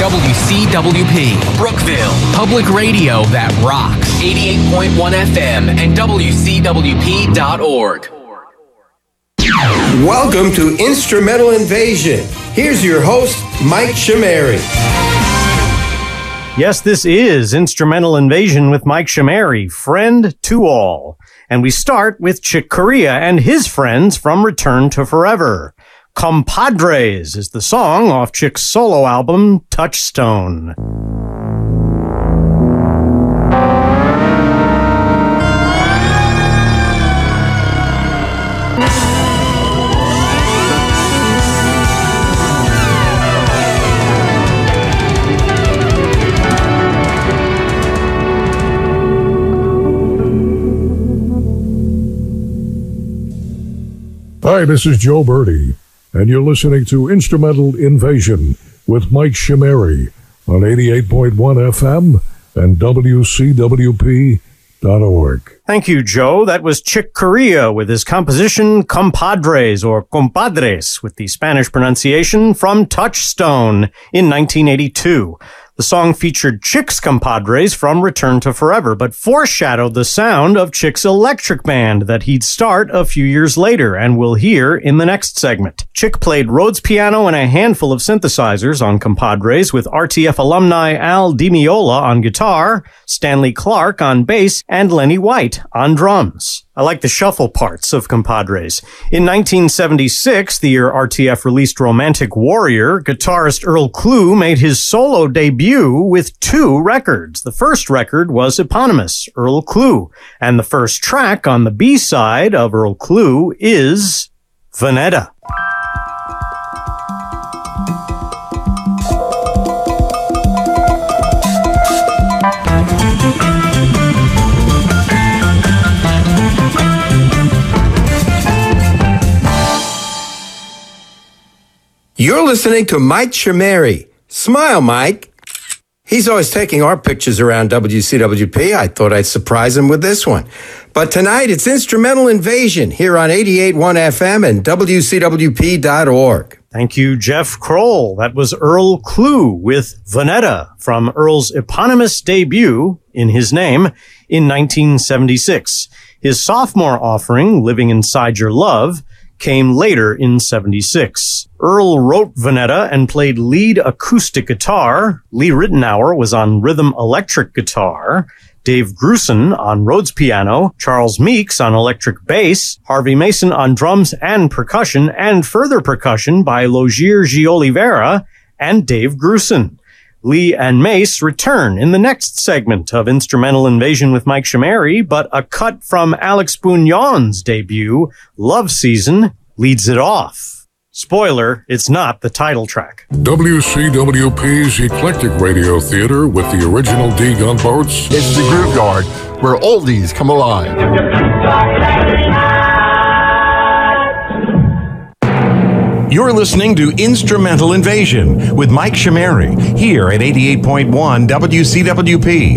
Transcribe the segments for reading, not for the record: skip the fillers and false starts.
WCWP, Brookville, public radio that rocks. 88.1 FM and WCWP.org. Welcome to Instrumental Invasion. Here's your host, Mike Chameri. Yes, this is Instrumental Invasion with Mike Chameri, friend to all. And we start with Chick Corea and his friends from Return to Forever. Compadres is the song off Chick's solo album, Touchstone. Hi, this is Joe Birdie, and you're listening to Instrumental Invasion with Mike Chameri on 88.1 FM and WCWP.org. Thank you, Joe. That was Chick Corea with his composition Compadres, or Compadres, with the Spanish pronunciation, from Touchstone in 1982. The song featured Chick's compadres from Return to Forever, but foreshadowed the sound of Chick's electric band that he'd start a few years later, and we'll hear in the next segment. Chick played Rhodes piano and a handful of synthesizers on Compadres, with RTF alumni Al Di Meola on guitar, Stanley Clarke on bass, and Lenny White on drums. I like the shuffle parts of Compadres. In 1976, the year RTF released Romantic Warrior, guitarist Earl Klugh made his solo debut with 2 records. The first record was eponymous, Earl Klugh, and the first track on the B-side of Earl Klugh is Veneta. You're listening to Mike Chameri. Smile, Mike. He's always taking our pictures around WCWP. I thought I'd surprise him with this one. But tonight, it's Instrumental Invasion here on 88.1 FM and WCWP.org. Thank you, Jeff Kroll. That was Earl Klugh with Veneta from Earl's eponymous debut in his name in 1976. His sophomore offering, Living Inside Your Love, came later in 76. Earl wrote Veneta and played lead acoustic guitar. Lee Ritenour was on rhythm electric guitar. Dave Grusin on Rhodes piano, Charles Meeks on electric bass, Harvey Mason on drums and percussion, and further percussion by Logier Giolivera and Dave Grusin. Lee and Mace return in the next segment of Instrumental Invasion with Mike Chameri, but a cut from Alex Bugnon's debut, Love Season, leads it off. Spoiler, it's not the title track. WCWP's Eclectic Radio Theater with the original D Gunboats. It's the Groove Yard, where oldies come alive. You're listening to Instrumental Invasion with Mike Chameri here at 88.1 WCWP.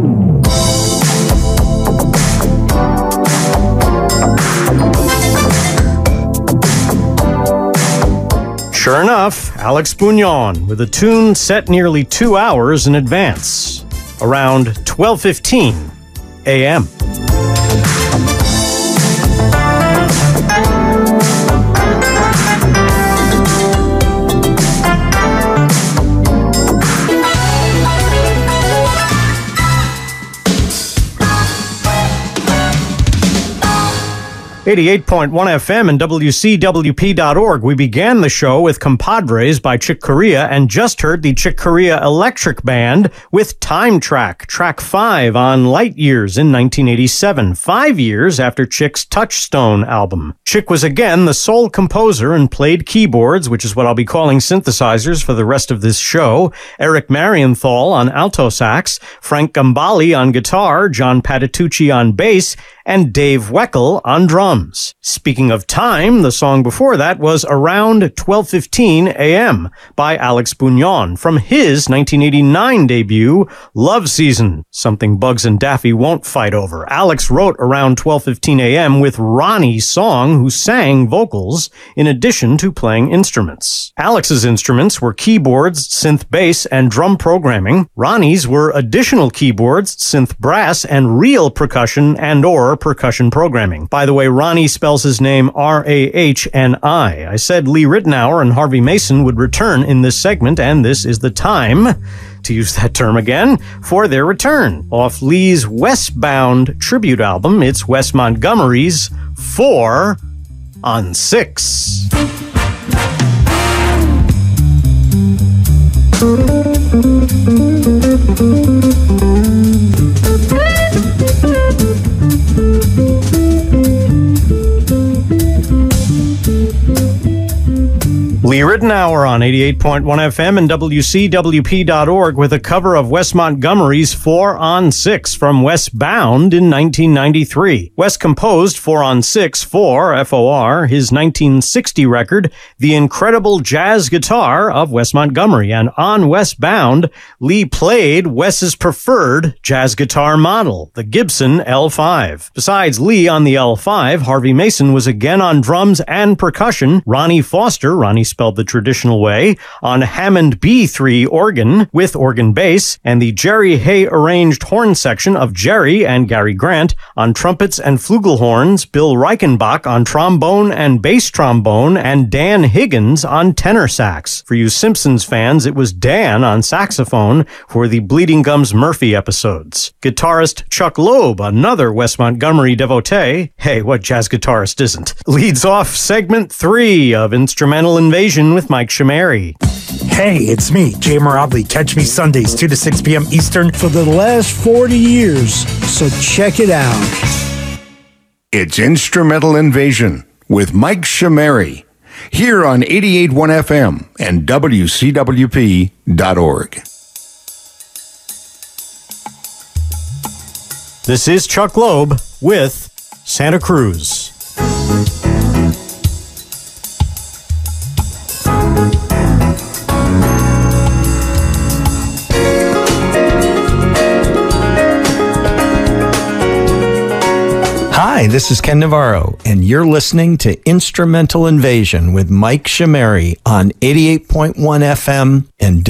Sure enough, Alex Bugnon with a tune set nearly 2 hours in advance, around 12:15 a.m. 88.1 FM and WCWP.org. We began the show with Compadres by Chick Corea and just heard the Chick Corea Electric Band with Time Track, track 5 on Light Years in 1987, 5 years after Chick's Touchstone album. Chick was again the sole composer and played keyboards, which is what I'll be calling synthesizers for the rest of this show. Eric Marienthal on alto sax, Frank Gambale on guitar, John Patitucci on bass, and Dave Weckl on drums. Speaking of time, the song before that was Around 12:15 a.m. by Alex Bugnon from his 1989 debut, Love Season, something Bugs and Daffy won't fight over. Alex wrote Around 12:15 a.m. with Ronnie Song, who sang vocals in addition to playing instruments. Alex's instruments were keyboards, synth bass, and drum programming. Ronnie's were additional keyboards, synth brass, and real percussion and/or percussion programming. By the way, Ronnie spells his name R-A-H-N-I. I said Lee Ritenour and Harvey Mason would return in this segment, and this is the time, to use that term again, for their return. Off Lee's Westbound tribute album, it's Wes Montgomery's 4 on 6. Lee Ritenour on 88.1 FM and WCWP.org with a cover of Wes Montgomery's 4 on 6 from Westbound in 1993. Wes composed 4 on 6 for F.O.R., his 1960 record, The Incredible Jazz Guitar of Wes Montgomery. And on Westbound, Lee played Wes's preferred jazz guitar model, the Gibson L5. Besides Lee on the L5, Harvey Mason was again on drums and percussion. Ronnie Foster, Ronnie spelled the traditional way, on Hammond B3 organ with organ bass, and the Jerry Hay arranged horn section of Jerry and Gary Grant on trumpets and flugelhorns, Bill Reichenbach on trombone and bass trombone, and Dan Higgins on tenor sax. For you Simpsons fans, it was Dan on saxophone for the Bleeding Gums Murphy episodes. Guitarist Chuck Loeb, another Wes Montgomery devotee, hey, what jazz guitarist isn't, leads off segment 3 of Instrumental Invasion with Mike Chameri. Hey, it's me, Jay Moravli. Catch me Sundays, 2 to 6 p.m. Eastern for the last 40 years, so check it out. It's Instrumental Invasion with Mike Chameri here on 88.1 FM and WCWP.org. This is Chuck Loeb with Santa Cruz. Hi, this is Ken Navarro, and you're listening to Instrumental Invasion with Mike Chameri on 88.1 FM and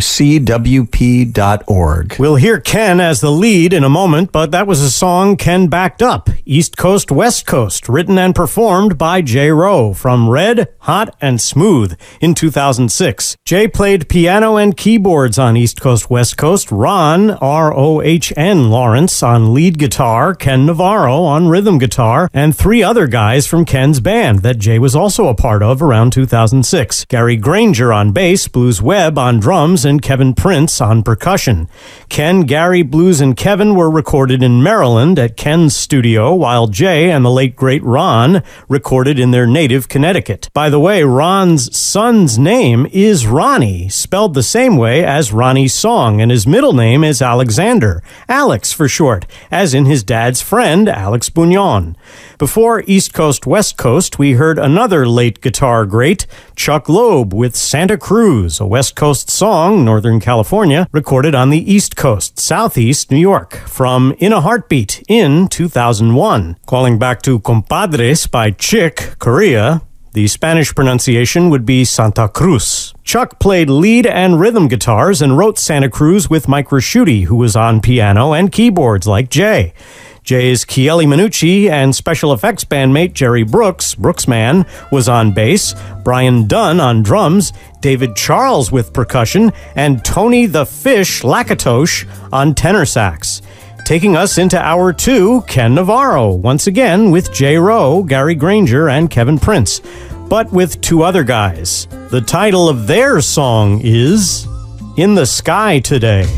WCWP.org. We'll hear Ken as the lead in a moment, but that was a song Ken backed up, East Coast, West Coast, written and performed by Jay Rowe from Red, Hot, and Smooth in 2006. Jay played piano and keyboards on East Coast, West Coast, Ron, R-O-H-N, Lawrence on lead guitar, Ken Navarro on rhythm guitar, and 3 other guys from Ken's band that Jay was also a part of around 2006. Gary Granger on bass, Blues Webb on drums, and Kevin Prince on percussion. Ken, Gary, Blues, and Kevin were recorded in Maryland at Ken's studio, while Jay and the late great Ron recorded in their native Connecticut. By the way, Ron's son's name is Ronnie, spelled the same way as Ronnie Song, and his middle name is Alexander, Alex for short, as in his dad's friend, Alex Bugnon. Before East Coast, West Coast, we heard another late guitar great, Chuck Loeb with Santa Cruz, a West Coast song, Northern California, recorded on the East Coast, Southeast New York, from In a Heartbeat in 2001. Calling back to Compadres by Chick Corea, the Spanish pronunciation would be Santa Cruz. Chuck played lead and rhythm guitars and wrote Santa Cruz with Mike Raschuti, who was on piano and keyboards like Jay. Jay's Chieli Minucci and special effects bandmate Jerry Brooks, Brooksman, was on bass, Brian Dunn on drums, David Charles with percussion, and Tony the Fish Lakatosh on tenor sax. Taking us into hour 2, Ken Navarro, once again with Jay Rowe, Gary Granger, and Kevin Prince, but with 2 other guys. The title of their song is In the Sky Today.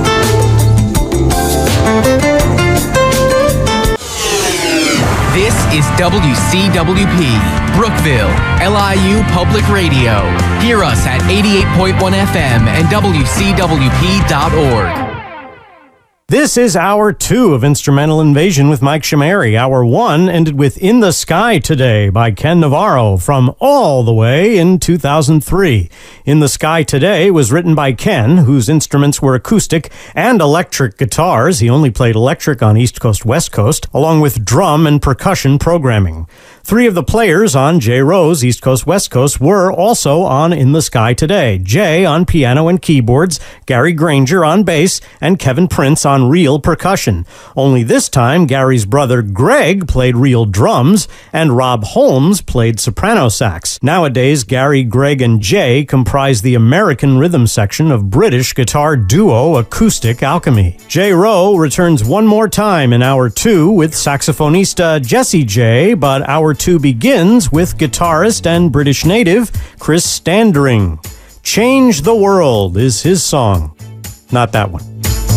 This is WCWP, Brookville, LIU Public Radio. Hear us at 88.1 FM and WCWP.org. This is Hour 2 of Instrumental Invasion with Mike Shamari. Hour 1 ended with In the Sky Today by Ken Navarro from all the way in 2003. In the Sky Today was written by Ken, whose instruments were acoustic and electric guitars. He only played electric on East Coast, West Coast, along with drum and percussion programming. 3 of the players on Jay Rose, East Coast, West Coast, were also on In the Sky Today. Jay on piano and keyboards, Gary Granger on bass, and Kevin Prince on real percussion. Only this time, Gary's brother Greg played real drums, and Rob Holmes played soprano sax. Nowadays, Gary, Greg, and Jay comprise the American rhythm section of British guitar duo Acoustic Alchemy. Jay Rowe returns one more time in Hour 2 with saxophonista Jessie J, but Hour 2 begins with guitarist and British native Chris Standring. Change the World is his song. Not that one.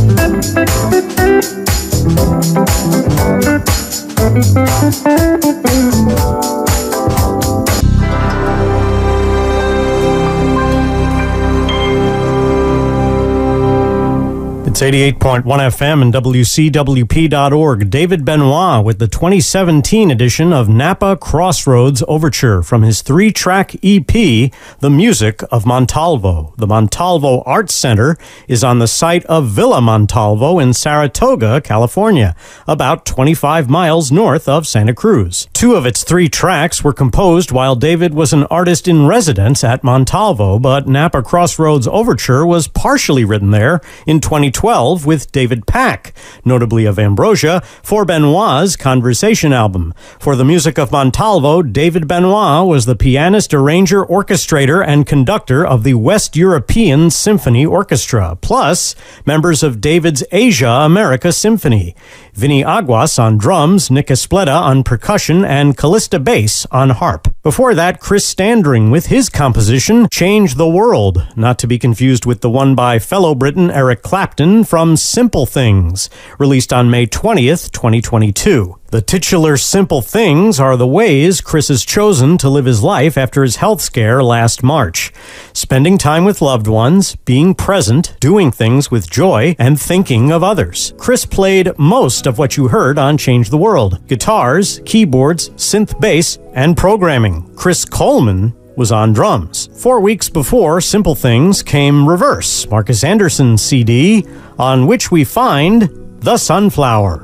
It's 88.1 FM and WCWP.org. David Benoit with the 2017 edition of Napa Crossroads Overture from his 3-track EP, The Music of Montalvo. The Montalvo Arts Center is on the site of Villa Montalvo in Saratoga, California, about 25 miles north of Santa Cruz. 2 of its 3 tracks were composed while David was an artist in residence at Montalvo, but Napa Crossroads Overture was partially written there in 2012 with David Pack, notably of Ambrosia, for Benoit's Conversation album. For The Music of Montalvo, David Benoit was the pianist, arranger, orchestrator, and conductor of the West European Symphony Orchestra, plus members of David's Asia America Symphony. Vinny Aguas on drums, Nick Espleta on percussion, and Callista bass on harp. Before that, Chris Standring with his composition, Change the World, not to be confused with the one by fellow Briton Eric Clapton from Simple Things, released on May 20th, 2022. The titular Simple Things are the ways Chris has chosen to live his life after his health scare last March. Spending time with loved ones, being present, doing things with joy, and thinking of others. Chris played most of what you heard on Change the World: guitars, keyboards, synth bass, and programming. Chris Coleman was on drums. 4 weeks before Simple Things came Reverse, Marcus Anderson's CD, on which we find The Sunflower.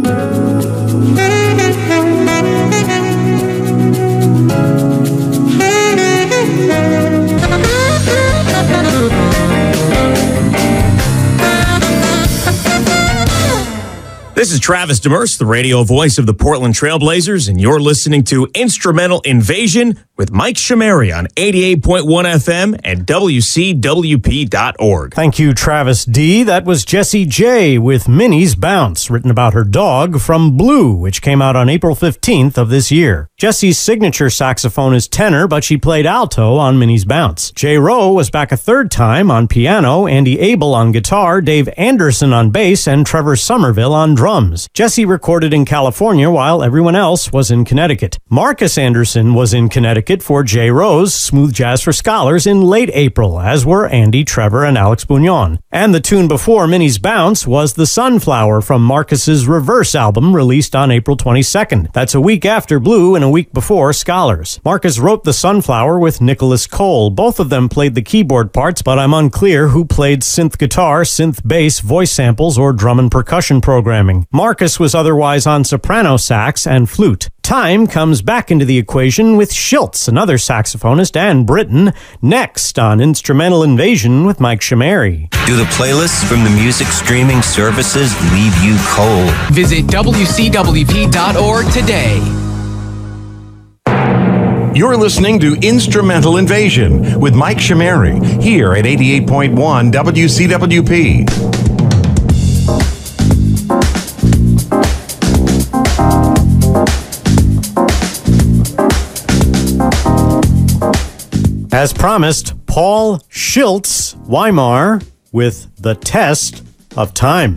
This is Travis Demers, the radio voice of the Portland Trailblazers, and you're listening to Instrumental Invasion with Mike Shamari on 88.1 FM and WCWP.org. Thank you, Travis D. That was Jessie J. with Minnie's Bounce, written about her dog, from Blue, which came out on April 15th of this year. Jessie's signature saxophone is tenor, but she played alto on Minnie's Bounce. Jay Rowe was back a third time on piano, Andy Abel on guitar, Dave Anderson on bass, and Trevor Somerville on drums. Jessie recorded in California while everyone else was in Connecticut. Marcus Anderson was in Connecticut for Jay Rowe's Smooth Jazz for Scholars in late April, as were Andy, Trevor, and Alex Bugnon. And the tune before Minnie's Bounce was The Sunflower from Marcus's Reverse album, released on April 22nd. That's a week after Blue and a week before Scholars. Marcus wrote The Sunflower with Nicholas Cole. Both of them played the keyboard parts, but I'm unclear who played synth guitar, synth bass, voice samples, or drum and percussion programming. Marcus was otherwise on soprano sax and flute. Time comes back into the equation with Schiltz, another saxophonist and Briton, next on Instrumental Invasion with Mike Shamari. Do the playlists from the music streaming services leave you cold? Visit WCWP.org today. You're listening to Instrumental Invasion with Mike Shamari here at 88.1 WCWP. As promised, Paul Schiltz, Weimar, with The Test of Time.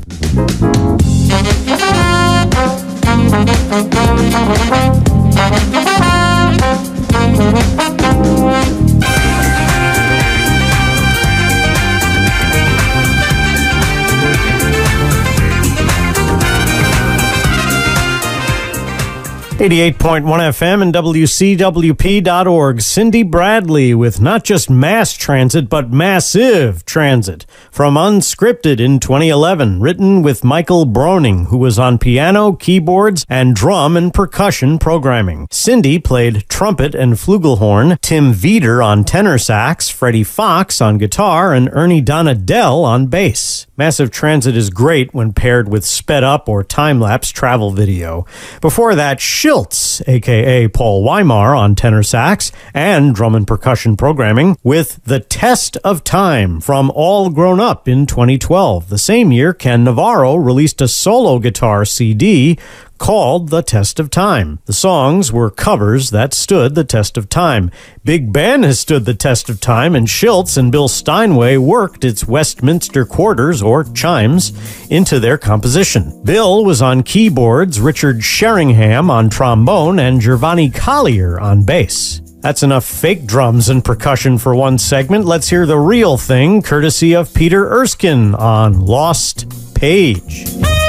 88.1 FM and WCWP.org. Cindy Bradley with not just mass transit, but massive transit. From Unscripted in 2011, written with Michael Broning, who was on piano, keyboards, and drum and percussion programming. Cindy played trumpet and flugelhorn, Tim Veeder on tenor sax, Freddie Fox on guitar, and Ernie Donadell on bass. Massive Transit is great when paired with sped-up or time-lapse travel video. Before that, Schiltz, a.k.a. Paul Weimar on tenor sax and drum and percussion programming, with The Test of Time from All Grown Up in 2012. The same year, Ken Navarro released a solo guitar CD called The Test of Time. The songs were covers that stood the test of time. Big Ben has stood the test of time, and Schiltz and Bill Steinway worked its Westminster quarters, or chimes, into their composition. Bill was on keyboards, Richard Sheringham on trombone, and Giovanni Collier on bass. That's enough fake drums and percussion for one segment. Let's hear the real thing, courtesy of Peter Erskine on Lost Page.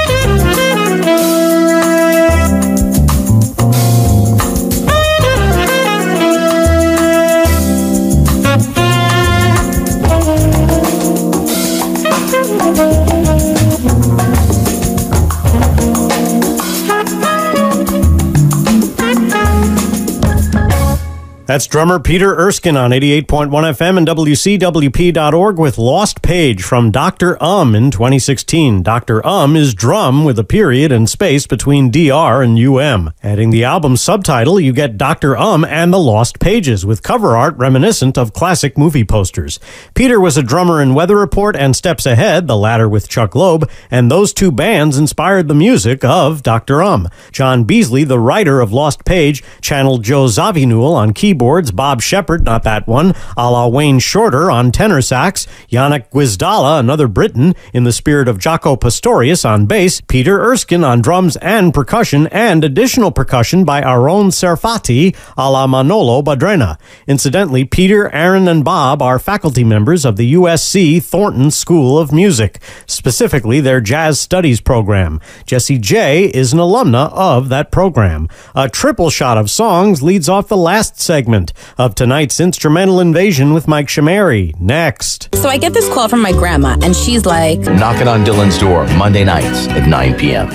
That's drummer Peter Erskine on 88.1 FM and WCWP.org with Lost Page from Dr. in 2016. Dr. Is drum with a period and space between DR and UM. Adding the album subtitle, you get Dr. And the Lost Pages with cover art reminiscent of classic movie posters. Peter was a drummer in Weather Report and Steps Ahead, the latter with Chuck Loeb, and those two bands inspired the music of Dr. John Beasley, the writer of Lost Page, channeled Joe Zawinul on keyboards, Bob Shepard, not that one, a la Wayne Shorter on tenor sax, Yannick Guizdala, another Briton, in the spirit of Jaco Pastorius on bass, Peter Erskine on drums and percussion, and additional percussion by Aaron Serfati, a la Manolo Badrena. Incidentally, Peter, Aaron, and Bob are faculty members of the USC Thornton School of Music, specifically their Jazz Studies program. Jessie J is an alumna of that program. A triple shot of songs leads off the last segment of tonight's Instrumental Invasion with Mike Shamari. Next. So I get this call from my grandma, and she's like, knocking on Dylan's door Monday nights at 9 p.m.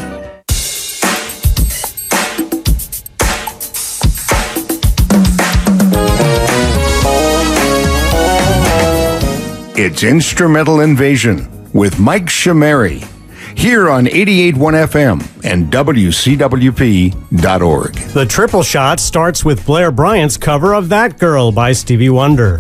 It's Instrumental Invasion with Mike Shamari. Here on 88.1 FM and WCWP.org. The triple shot starts with Blair Bryant's cover of That Girl by Stevie Wonder.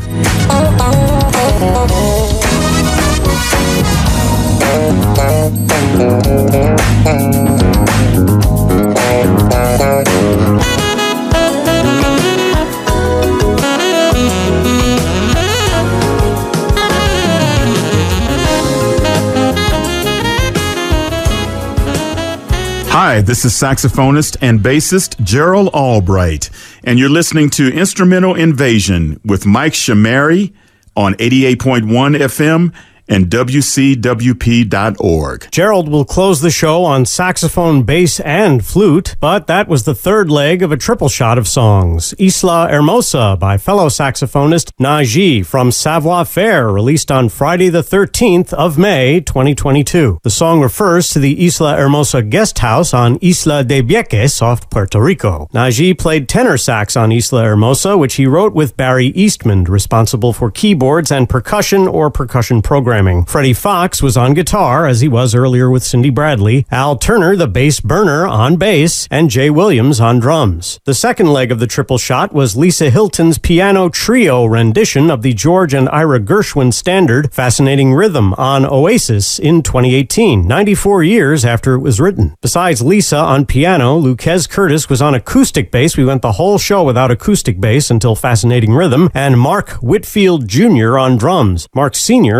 Hi, this is saxophonist and bassist Gerald Albright, and you're listening to Instrumental Invasion with Mike Shamari on 88.1 FM and WCWP.org. Gerald will close the show on saxophone, bass, and flute, but that was the third leg of a triple shot of songs. Isla Hermosa by fellow saxophonist Naji from Savoir Faire, released on Friday the 13th of May, 2022. The song refers to the Isla Hermosa guest house on Isla de Vieques off Puerto Rico. Naji played tenor sax on Isla Hermosa, which he wrote with Barry Eastman, responsible for keyboards and percussion or percussion programming. Freddie Fox was on guitar, as he was earlier with Cindy Bradley, Al Turner, the bass burner, on bass, and Jay Williams on drums. The second leg of the triple shot was Lisa Hilton's piano trio rendition of the George and Ira Gershwin standard Fascinating Rhythm on Oasis in 2018, 94 years after it was written. Besides Lisa on piano, Lucas Curtis was on acoustic bass. We went the whole show without acoustic bass until Fascinating Rhythm, and Mark Whitfield Jr. on drums. Mark Sr. is a guitarist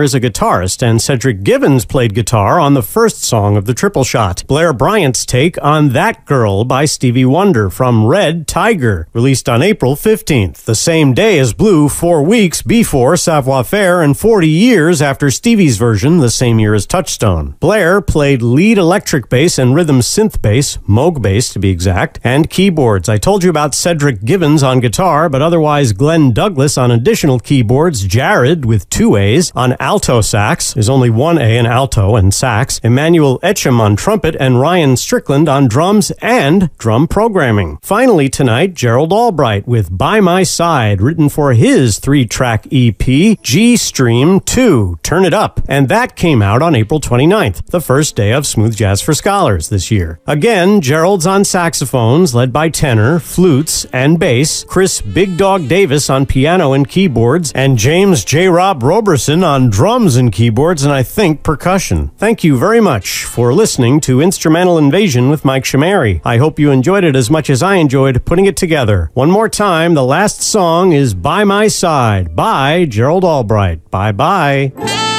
guitarist, and Cedric Givens played guitar on the first song of the triple shot. Blair Bryant's take on That Girl by Stevie Wonder from Red Tiger, released on April 15th, the same day as Blue, 4 weeks before Savoir Faire and 40 years after Stevie's version the same year as Touchstone. Blair played lead electric bass and rhythm synth bass, Moog bass to be exact, and keyboards. I told you about Cedric Givens on guitar, but otherwise Glenn Douglas on additional keyboards, Jared with 2 A's on alto sax, there's only 1 A in alto and sax, Emmanuel Etcham on trumpet, and Ryan Strickland on drums and drum programming. Finally tonight, Gerald Albright with By My Side, written for his 3-track EP, G-Stream 2, Turn It Up, and that came out on April 29th, the first day of Smooth Jazz for Scholars this year. Again, Gerald's on saxophones, led by tenor, flutes, and bass, Chris Big Dog Davis on piano and keyboards, and James J. Rob Roberson on drums and keyboards, and I think percussion. Thank you very much for listening to Instrumental Invasion with Mike Shamari. I hope you enjoyed it as much as I enjoyed putting it together. One more time, the last song is By My Side by Gerald Albright. Bye-bye.